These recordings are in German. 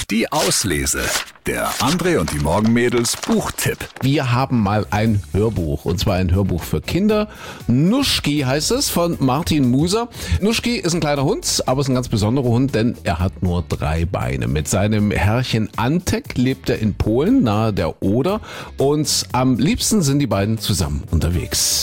Die Auslese. Der André und die Morgenmädels Buchtipp. Wir haben mal ein Hörbuch, und zwar ein Hörbuch für Kinder. Nuschki heißt es, von Martin Muser. Nuschki ist ein kleiner Hund, aber ist ein ganz besonderer Hund, denn er hat nur 3 Beine. Mit seinem Herrchen Antek lebt er in Polen, nahe der Oder. Und am liebsten sind die beiden zusammen unterwegs.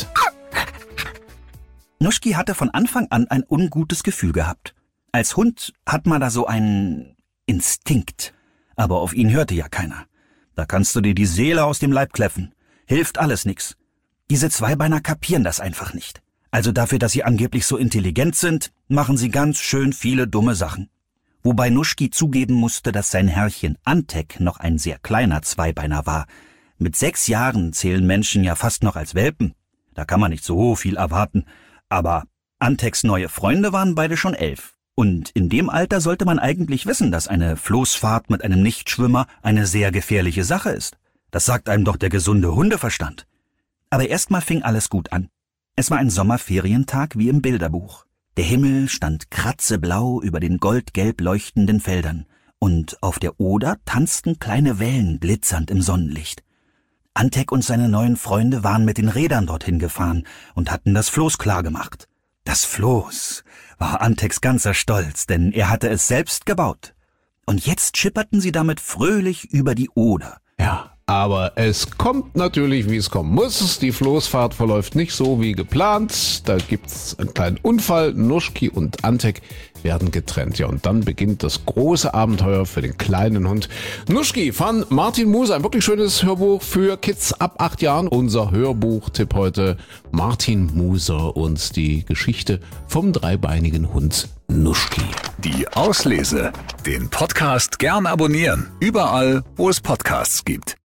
Nuschki hatte von Anfang an ein ungutes Gefühl gehabt. Als Hund hat man da so einen Instinkt. Aber auf ihn hörte ja keiner. Da kannst du dir die Seele aus dem Leib kläffen. Hilft alles nix. Diese Zweibeiner kapieren das einfach nicht. Also dafür, dass sie angeblich so intelligent sind, machen sie ganz schön viele dumme Sachen. Wobei Nuschki zugeben musste, dass sein Herrchen Antek noch ein sehr kleiner Zweibeiner war. Mit 6 Jahren zählen Menschen ja fast noch als Welpen. Da kann man nicht so viel erwarten. Aber Anteks neue Freunde waren beide schon 11. Und in dem Alter sollte man eigentlich wissen, dass eine Floßfahrt mit einem Nichtschwimmer eine sehr gefährliche Sache ist. Das sagt einem doch der gesunde Hundeverstand. Aber erstmal fing alles gut an. Es war ein Sommerferientag wie im Bilderbuch. Der Himmel stand kratzeblau über den goldgelb leuchtenden Feldern. Und auf der Oder tanzten kleine Wellen glitzernd im Sonnenlicht. Antek und seine neuen Freunde waren mit den Rädern dorthin gefahren und hatten das Floß klargemacht. Das Floß war Anteks ganzer Stolz, denn er hatte es selbst gebaut. Und jetzt schipperten sie damit fröhlich über die Oder. Ja, aber es kommt natürlich, wie es kommen muss. Die Floßfahrt verläuft nicht so wie geplant. Da gibt's einen kleinen Unfall. Nuschki und Antek werden getrennt. Ja, und dann beginnt das große Abenteuer für den kleinen Hund. Nuschki von Martin Muser. Ein wirklich schönes Hörbuch für Kids ab 8 Jahren. Unser Hörbuchtipp heute: Martin Muser und die Geschichte vom dreibeinigen Hund Nuschki. Die Auslese. Den Podcast gern abonnieren. Überall, wo es Podcasts gibt.